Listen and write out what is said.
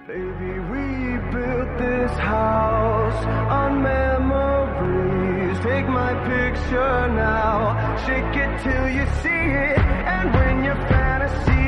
Baby, we built this house on memories. Take my picture now, shake it till you see it. And when your fantasy